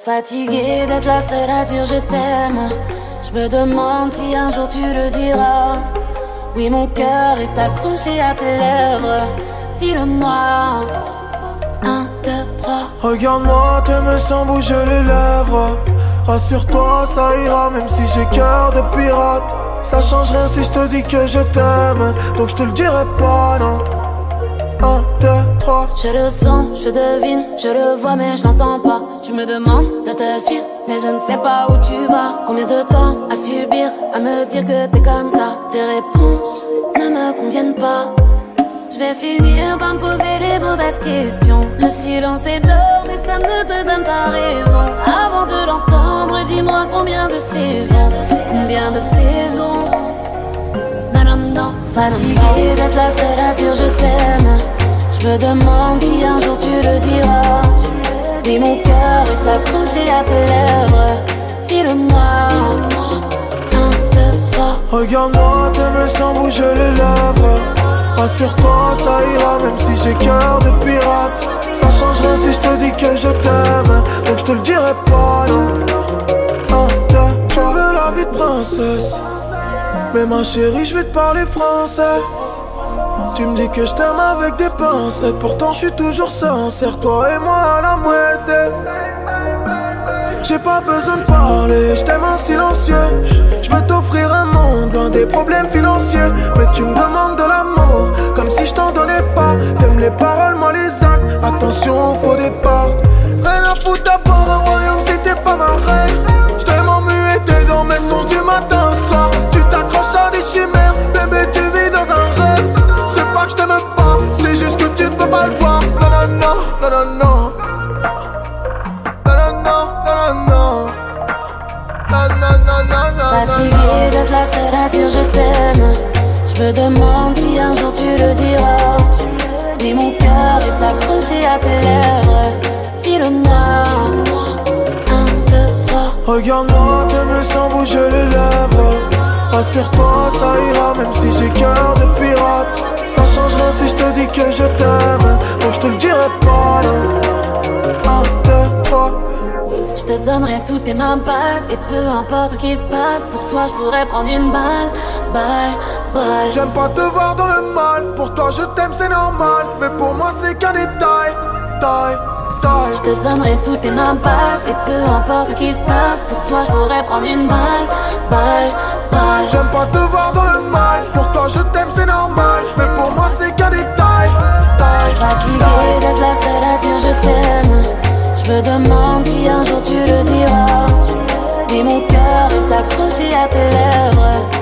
Fatiguée d'être la seule à dire je t'aime. Je me demande si un jour tu le diras. Oui, mon cœur est accroché à tes lèvres. Dis-le-moi. 1, 2, 3. Regarde-moi, t'aimes sans bouger les lèvres. Rassure-toi, ça ira même si j'ai cœur de pirate. Ça change rien si je te dis que je t'aime. Donc je te le dirai pas, non. 1, 2, 3. Je le sens, je devine, je le vois mais je l'entends pas. Tu me demandes de te suivre, mais je ne sais pas où tu vas. Combien de temps à subir, à me dire que t'es comme ça. Tes réponses ne me conviennent pas. Je vais finir par me poser les mauvaises questions. Le silence est d'or mais ça ne te donne pas raison. Avant de l'entendre, dis-moi combien de saisons. Combien de saisons. Non, non, non. Fatiguée d'être la seule à dire je t'aime. Je me demande si un jour tu le diras. Mais mon cœur est accroché à tes lèvres. Dis-le-moi. 1, 2, 3. Regarde-moi, t'aimes sans bouger les lèvres. Rassure-toi, ça ira même si j'ai cœur de pirate. Ça change rien si je te dis que je t'aime. Donc je te le dirai pas, non. 1, 2, 3. Tu veux la vie de princesse, mais ma chérie, je vais te parler français. Tu me dis que je t'aime avec des pincettes, pourtant je suis toujours sincère, toi et moi à la moitié. J'ai pas besoin de parler, je t'aime en silencieux. Je veux t'offrir un monde loin des problèmes financiers. Mais tu me demandes de l'amour, comme si je t'en donnais pas. T'aimes les paroles, moi les actes, attention au faux départ. Rien à foutre d'avoir un royaume si t'es pas ma reine. Je t'aime en muet, t'es dans mes sons du matin au soir. Tu t'accroches à des chimères, bébé tu vis dans un rêve. C'est pas que je t'aime pas, c'est juste que tu ne peux pas le voir. Non, non, non, non, non, non. Fatiguée d'être la seule à dire je t'aime. Je me demande si un jour tu le diras. Mais mon cœur est accroché à tes lèvres. Dis-le-moi. 1, 2, 3. Regarde-moi, t'aimes sans bouger les lèvres. Rassure-toi, ça ira même si j'ai cœur de pirate. Ça change rien si je te dis que je t'aime. Donc je te le dirai pas, non. 1, 2, 3. Je te donnerai toutes tes mains basses. Et peu importe ce qui se passe, pour toi je pourrais prendre une balle. Balle. J'aime pas te voir dans le mal. Pour toi je t'aime c'est normal, mais pour moi c'est qu'un détail. Je te donnerai toutes tes mains basses. Et peu importe ce qui se passe, pour toi je pourrais prendre une balle. J'aime pas te voir dans le mal. Pour toi je t'aime c'est normal, mais pour moi c'est qu'un détail. Fatiguée d'être la seule à dire je t'aime. Je me demande si un jour tu le diras. Mais mon cœur est accroché à tes lèvres.